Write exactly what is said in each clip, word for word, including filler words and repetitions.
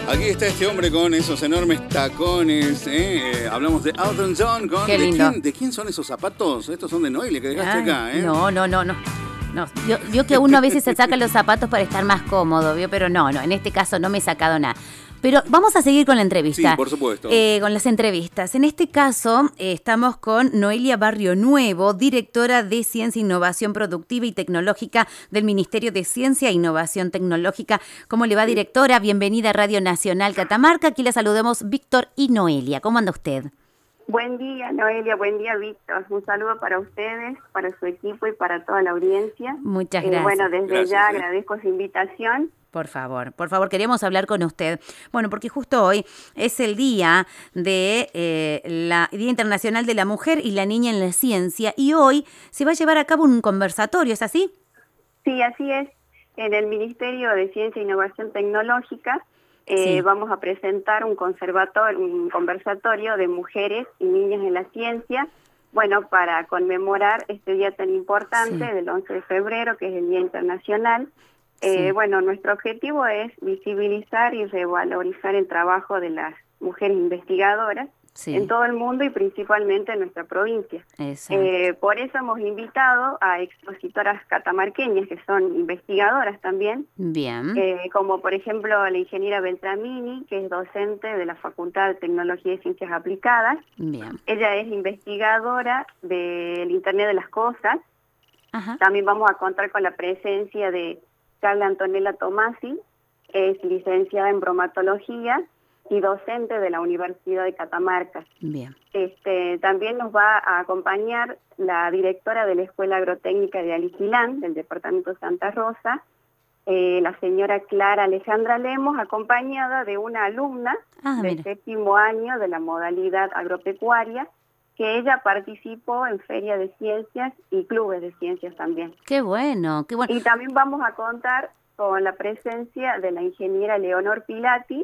Aquí está este hombre con esos enormes tacones. ¿eh? Eh, hablamos de Elton John. Con, Qué ¿de, lindo. quién, ¿De quién son esos zapatos? Estos son de Noelia que dejaste Ay, acá. ¿eh? No, no, no, no. No, yo, yo que uno a veces se saca los zapatos para estar más cómodo, ¿vio? Pero no, no, en este caso no me he sacado nada. Pero vamos a seguir con la entrevista. Sí, por supuesto. Eh, con las entrevistas. En este caso eh, estamos con Noelia Barrio Nuevo, directora de Ciencia, Innovación Productiva y Tecnológica del Ministerio de Ciencia e Innovación Tecnológica. ¿Cómo le va, directora? Bienvenida a Radio Nacional Catamarca. Aquí la saludamos Víctor y Noelia. ¿Cómo anda usted? Buen día, Noelia. Buen día, Víctor. Un saludo para ustedes, para su equipo y para toda la audiencia. Muchas Eh, gracias. bueno, desde Gracias, ya eh. agradezco su invitación. Por favor, por favor, queremos hablar con usted. Bueno, porque justo hoy es el día de eh, la Día Internacional de la Mujer y la Niña en la Ciencia, y hoy se va a llevar a cabo un conversatorio, ¿es así? Sí, así es. En el Ministerio de Ciencia e Innovación Tecnológica eh, Sí. vamos a presentar un conservatorio, un conversatorio de mujeres y niñas en la ciencia, bueno, para conmemorar este día tan importante Sí. del once de febrero, que es el Día Internacional. Eh, Sí. bueno, nuestro objetivo es visibilizar y revalorizar el trabajo de las mujeres investigadoras Sí. en todo el mundo y principalmente en nuestra provincia. Exacto. Eh, por eso hemos invitado a expositoras catamarqueñas que son investigadoras también, Bien. eh, como por ejemplo la ingeniera Beltramini, que es docente de la Facultad de Tecnología y Ciencias Aplicadas. Bien. Ella es investigadora del Internet de las Cosas. Ajá. También vamos a contar con la presencia de Carla Antonella Tomasi, es licenciada en bromatología y docente de la Universidad de Catamarca. Bien. Este, también nos va a acompañar la directora de la Escuela Agrotécnica de Aliquilán, del departamento Santa Rosa, eh, la señora Clara Alejandra Lemos, acompañada de una alumna Ah, del mira. séptimo año de la modalidad agropecuaria, que ella participó en Feria de Ciencias y clubes de ciencias también. Qué bueno, qué bueno. Y también vamos a contar con la presencia de la ingeniera Leonor Pilati,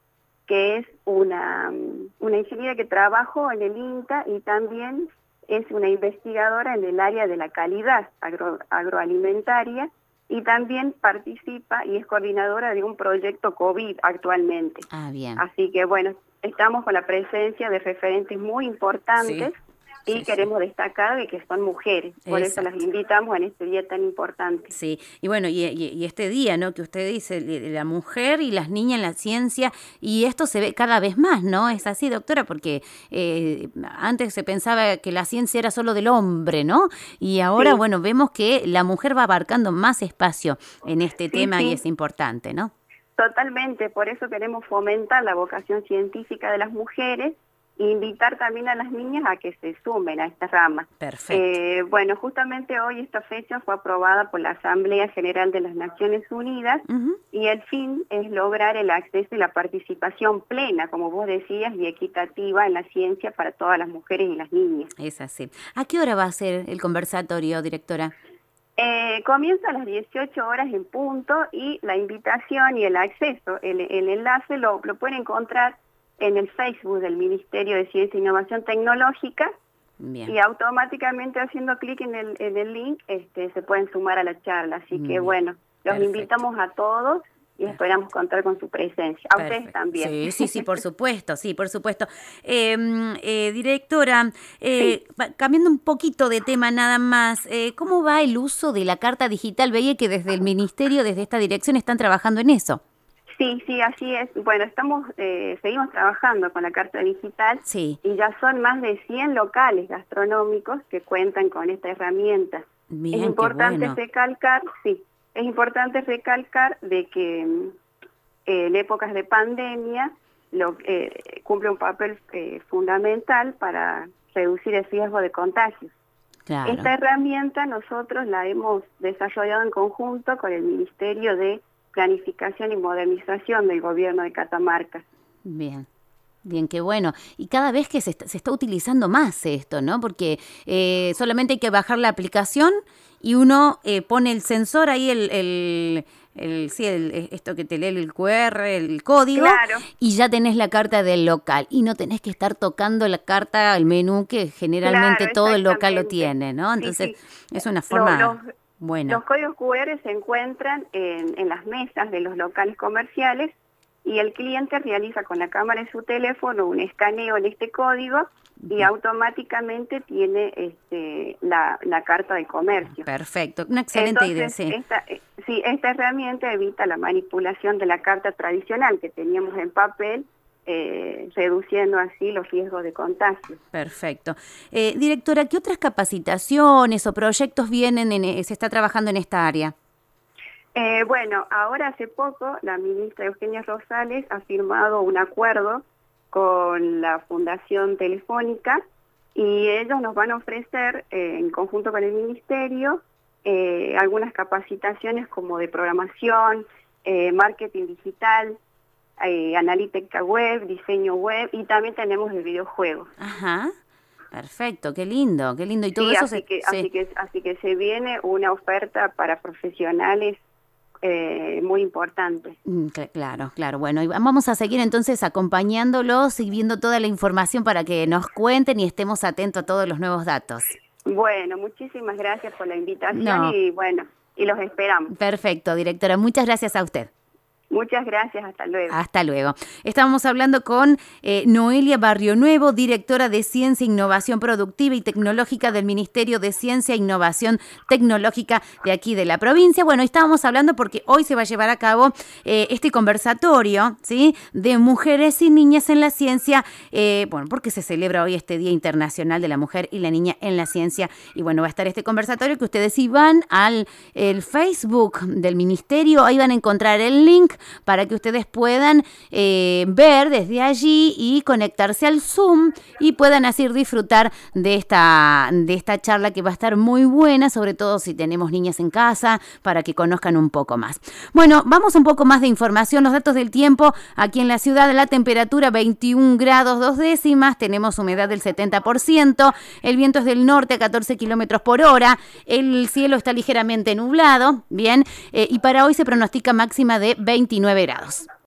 que es una, una ingeniera que trabajó en el INTA y también es una investigadora en el área de la calidad agro, agroalimentaria, y también participa y es coordinadora de un proyecto COVID actualmente. Ah, bien. Así que bueno, estamos con la presencia de referentes muy importantes. Sí. Y Sí, queremos destacar de que son mujeres, por Exacto. eso las invitamos en este día tan importante. Sí, y bueno, y, y, y este día, ¿no? Que usted dice, de la mujer y las niñas en la ciencia, y esto se ve cada vez más, ¿no? Es así, doctora, porque eh, antes se pensaba que la ciencia era solo del hombre, ¿no? Y ahora, Sí. bueno, vemos que la mujer va abarcando más espacio en este Sí, tema sí. y es importante, ¿no? Totalmente, por eso queremos fomentar la vocación científica de las mujeres e invitar también a las niñas a que se sumen a esta rama. Perfecto. Eh, bueno, justamente hoy esta fecha fue aprobada por la Asamblea General de las Naciones Unidas. Ujú. Y el fin es lograr el acceso y la participación plena, como vos decías, y equitativa en la ciencia para todas las mujeres y las niñas. Es así. ¿A qué hora va a ser el conversatorio, directora? Eh, comienza a las dieciocho horas en punto y la invitación y el acceso, el, el enlace lo, lo pueden encontrar en el Facebook del Ministerio de Ciencia e Innovación Tecnológica. Bien. Y automáticamente haciendo clic en el, en el link este, se pueden sumar a la charla. Así que Bien. bueno, los Perfecto. invitamos a todos y esperamos contar con su presencia. A ustedes Perfecto. también. Sí, sí, sí, por supuesto, sí, por supuesto. Eh, eh, directora, eh, Sí. va- cambiando un poquito de tema nada más, eh, ¿cómo va el uso de la carta digital? Veía que desde el Ministerio, desde esta dirección, están trabajando en eso. Sí, sí, así es. Bueno, estamos, eh, seguimos trabajando con la carta digital Sí, y ya son más de cien locales gastronómicos que cuentan con esta herramienta. bien, es qué importante bueno. recalcar, sí, es importante recalcar de que mm, eh, en épocas de pandemia lo, eh, cumple un papel eh, fundamental para reducir el riesgo de contagios. Claro. Esta herramienta nosotros la hemos desarrollado en conjunto con el Ministerio de Planificación y Modernización del Gobierno de Catamarca. Bien. Bien, qué bueno. Y cada vez que se está, se está utilizando más esto, ¿no? Porque eh, solamente hay que bajar la aplicación y uno eh, pone el sensor ahí, el, el, el, sí, el, esto que te lee el cu erre, el código, Claro. y ya tenés la carta del local. Y no tenés que estar tocando la carta, el menú, que generalmente Claro, todo el local lo exactamente. tiene, ¿no? Sí, Entonces, sí. es una Lo- forma los, buena. los códigos cu erre se encuentran en, en las mesas de los locales comerciales y el cliente realiza con la cámara de su teléfono un escaneo en este código y automáticamente tiene este, la, la carta de comercio. Perfecto, una excelente Entonces, idea, sí. Esta, sí, esta herramienta evita la manipulación de la carta tradicional que teníamos en papel, eh, reduciendo así los riesgos de contagio. Perfecto. Eh, directora, ¿qué otras capacitaciones o proyectos vienen, en, se está trabajando en esta área? Eh, bueno, ahora hace poco la ministra Eugenia Rosales ha firmado un acuerdo con la Fundación Telefónica y ellos nos van a ofrecer, eh, en conjunto con el Ministerio, eh, algunas capacitaciones como de programación, eh, marketing digital, eh, analítica web, diseño web y también tenemos el videojuego. Ajá, perfecto, qué lindo, qué lindo. Y todo sí, eso así se, que, sí. así que así que se viene una oferta para profesionales Eh, muy importante. Claro, claro. Bueno, y vamos a seguir entonces acompañándolos y viendo toda la información para que nos cuenten y estemos atentos a todos los nuevos datos. Bueno, muchísimas gracias por la invitación No. y bueno, y los esperamos. Perfecto, directora. Muchas gracias a usted. Muchas gracias, hasta luego. Hasta luego. Estábamos hablando con eh, Noelia Barrio Nuevo, directora de Ciencia, Innovación Productiva y Tecnológica del Ministerio de Ciencia e Innovación Tecnológica de aquí de la provincia. Bueno, estábamos hablando porque hoy se va a llevar a cabo eh, este conversatorio, ¿sí?, de mujeres y niñas en la ciencia, eh, bueno, porque se celebra hoy este Día Internacional de la Mujer y la Niña en la Ciencia. Y bueno, va a estar este conversatorio que ustedes si van al el Facebook del Ministerio, ahí van a encontrar el link para que ustedes puedan eh, ver desde allí y conectarse al Zoom y puedan así disfrutar de esta, de esta charla que va a estar muy buena, sobre todo si tenemos niñas en casa, para que conozcan un poco más. Bueno, vamos a un poco más de información, los datos del tiempo. Aquí en la ciudad, la temperatura veintiún grados dos décimas, tenemos humedad del setenta por ciento, el viento es del norte a catorce kilómetros por hora, el cielo está ligeramente nublado, bien, eh, y para hoy se pronostica máxima de veintinueve grados.